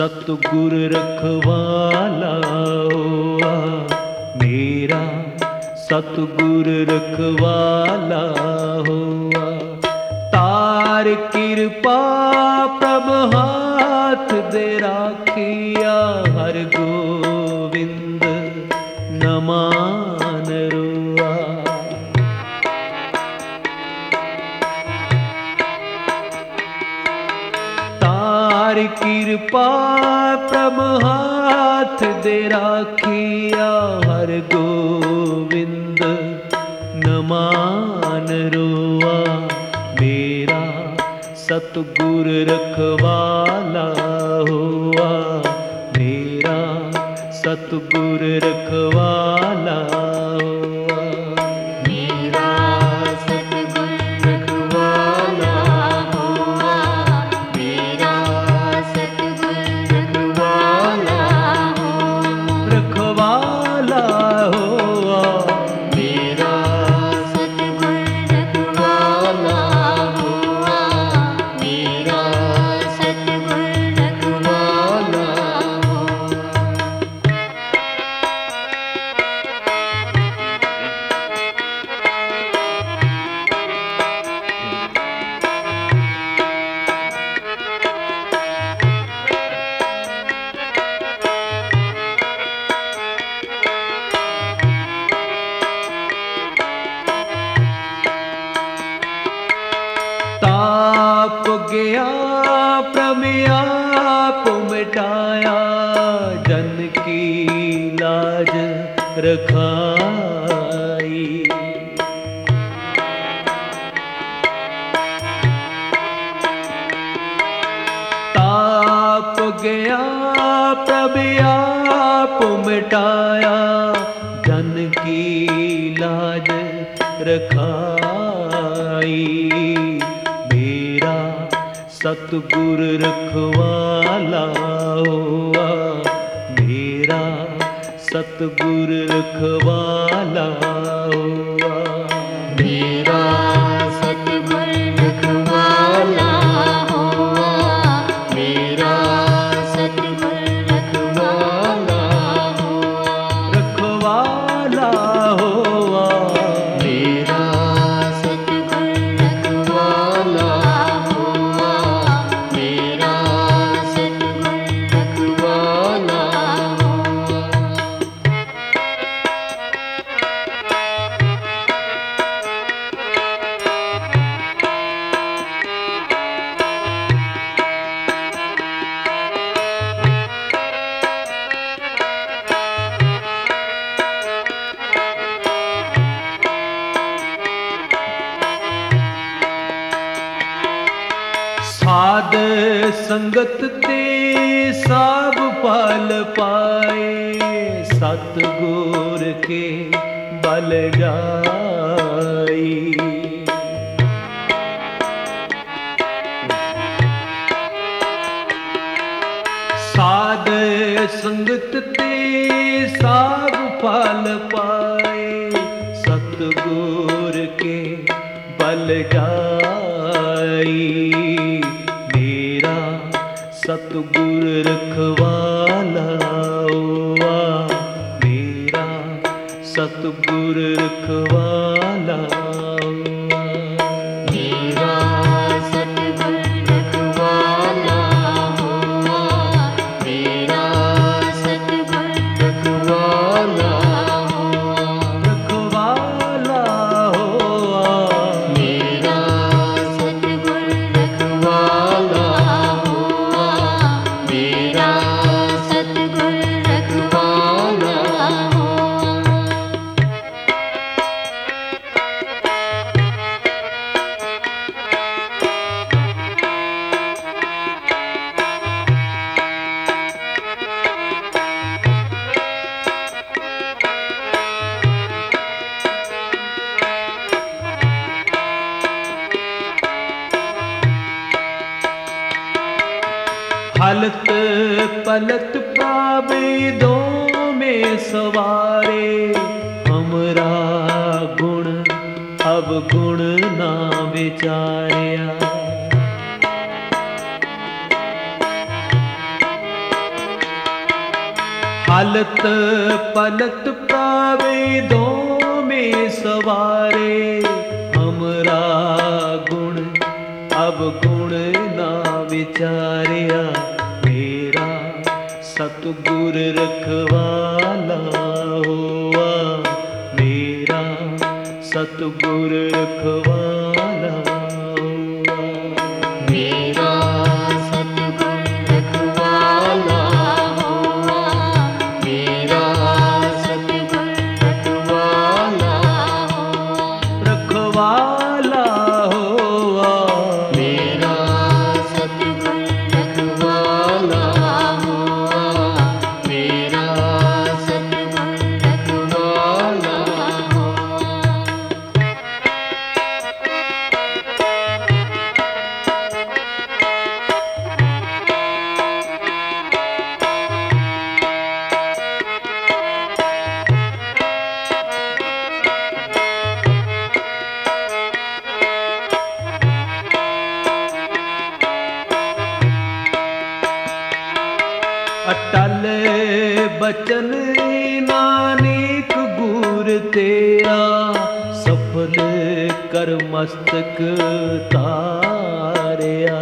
सतगुर रखवाला होआ मेरा, सतगुर रखवाला होआ। तार कृपा प्रभ हाथ दे राखिया, हर गोविंद न मान रोआ। तार कृपा प्रभ हाथ दे राखिया, हर गोविंद न मान रोआ। मेरा सतगुर रखवाला होआ मेरा, सतगुर रखवाला होआ। मेरा सतगुर रखवाला होआ, मेरा सतगुर रखवाला होआ। रखवाला होआ मेरा सतगुर रखवाला होआ, मेरा सतगुर रखवाला होआ। ताप गया प्रमेयाप मिटाया, जन की लाज रखाई। ताप गया प्रमेयाप मिटाया, जन की लाज रखाई। मेरा सतगुर रखवाला होआ मेरा, सतगुर रखवाला होआ। मेरा सतगुर रखवाला होआ, मेरा सतगुर रखवाला होआ। रखवाला होआ मेरा सतगुर रखवाला होआ, मेरा सतगुर रखवाला होआ। साध संगत ते सब फल पाए, सतगुर के बल जाई। साध संगत ते सब फल पाए, सतगुर के बल जाई। मेरा सतगुर रखवाला होआ मेरा, सतगुर रखवाला होआ। मेरा सतगुर रखवाला होआ, मेरा सतगुर रखवाला होआ। रखवाला होआ मेरा सतगुर रखवाला होआ, मेरा सतगुर रखवाला होआ। हलत पलत पावे दो में सवारे, हमरा गुण अब गुण ना विचारिया। हालत पलत प्रावेदों में सवारे, हमरा गुण अब गुण ना विचारिया, मेरा सतगुर रखवाला हुआ, मेरा सतगुर रखवाला हुआ, मेरा सतगुर रखवाला हुआ, मेरा सतगुर रखवाला हुआ, रखवाला हुआ, मेरा सतगुर रखवाला हुआ, मेरा सतगुर रखवाला हुआ। अटल बचन नानक गुर तेरा, सफल कर मस्तक तारया,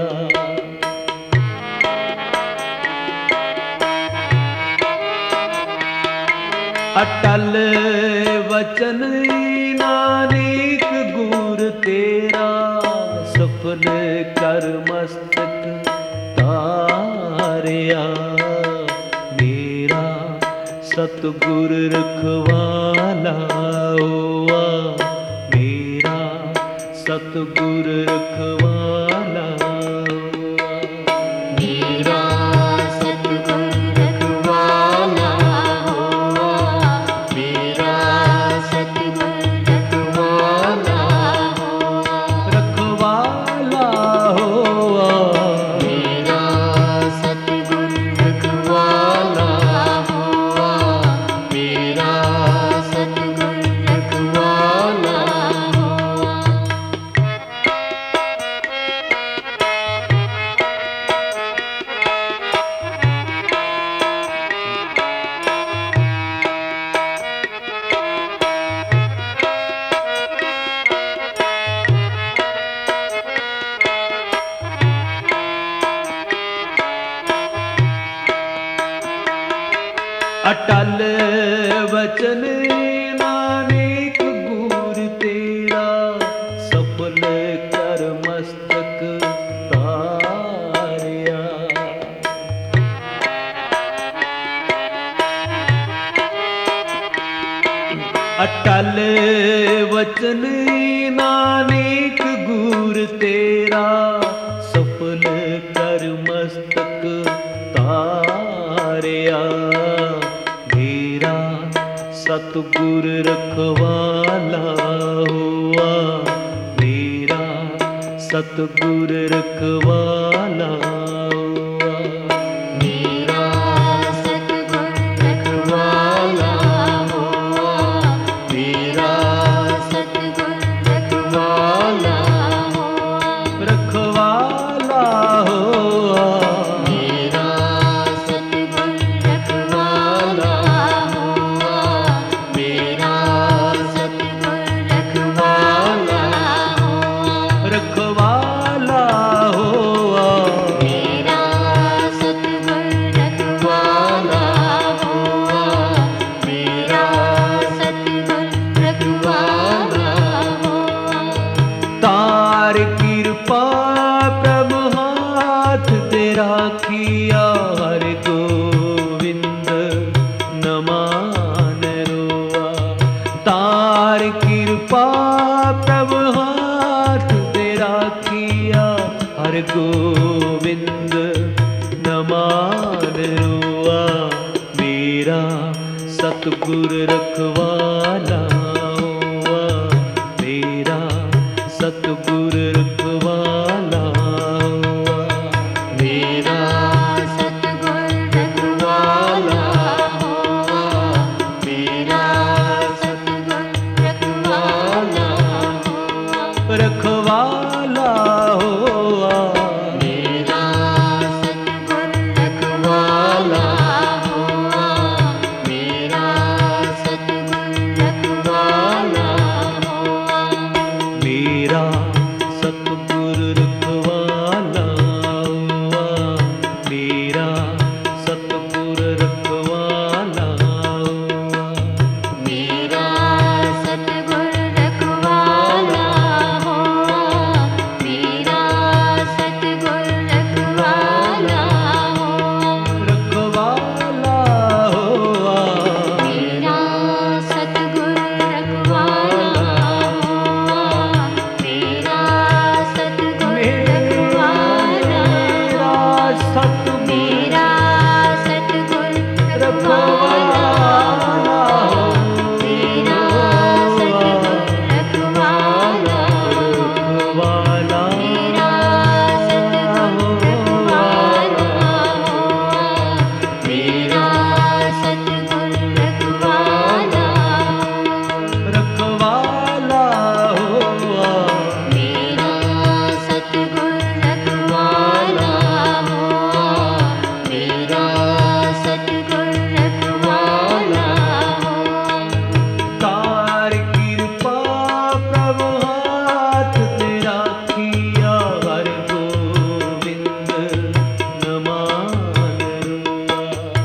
अटल वचन नानक गुर तेरा, सफल कर मस्तक तारया, मेरा सतगुर रखवाला हुआ, मेरा सतगुर रखवाला हुआ, मेरा सतगुर रखवाला हुआ, मेरा सतगुर रखवाला हुआ, रखवाला हुआ, मेरा सतगुर रखवाला हुआ, मेरा सतगुर रखवाला हुआ। अटल वचन नानक गुर तेरा, सफल कर मस्तक तारया, अटल वचन नानक गुर तेरा, सफल कर मस्तक तारया, मेरा सतगुर रखवाला हुआ, मेरा सतगुर रखवाला हुआ, मेरा सतगुर रखवाला हुआ, मेरा सतगुर रखवाला हुआ, रखवाला हुआ, मेरा सतगुर रखवाला हुआ, मेरा सतगुर रखवाला हुआ, रखवाला हुआ, मेरा सतगुर रखवाला हुआ, मेरा सतगुर रखवाला हुआ। तार कृपा प्रभु हाथ तेरा किया, हरि गोविंद न मान रोआ, तार कृपा प्रभु हाथ तेरा किया, हरि गोविंद न मान रोआ, मेरा सतगुर रखवाला हुआ, मेरा सतगुर रखवाला हुआ, मेरा सतगुर रखवाला हुआ, मेरा सतगुर रखवाला हुआ, रखवाला हुआ, मेरा सतगुर रखवाला हुआ, रखवाला हुआ। मेरा सतगुर रखवाला हुआ, मेरा सतगुर रखवाला हुआ, रखवाला हुआ। मेरा सतगुर रखवाला हुआ, मेरा सतगुर रखवाला मेरा सतगुर मेरा सतगुर रखवाला मेरा सतगुर रखवाला रखवाला मेरा सतगुर रखवाला मेरा सतगुर रखवाला रखवाला हुआ। मेरा सतगुर रखवाला मेरा सतगुर रखवाला तार कृपा प्रभु हाथ तेरा किया हर गोविंद न मान रुआ।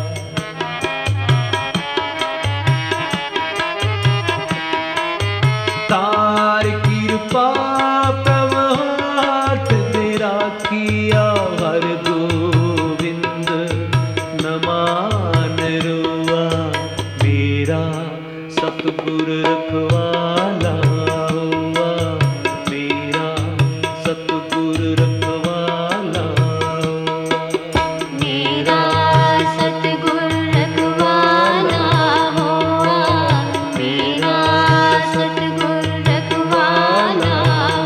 तार कृपा प्रभु हाथ तेरा किया हर गोविंद न मान रुआ। मेरा सतगुर रखवाला हुआ, मेरा सतगुर रखवाला हुआ। मेरा सतगुर रखवाला हुआ, मेरा सतगुर रखवाला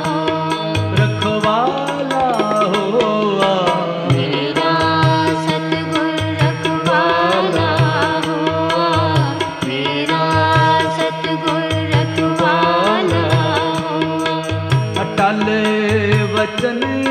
रखवाला हुआ। मेरा सतगुर रखवाला हुआ, मेरा सतगुर रखवाला अटल वचन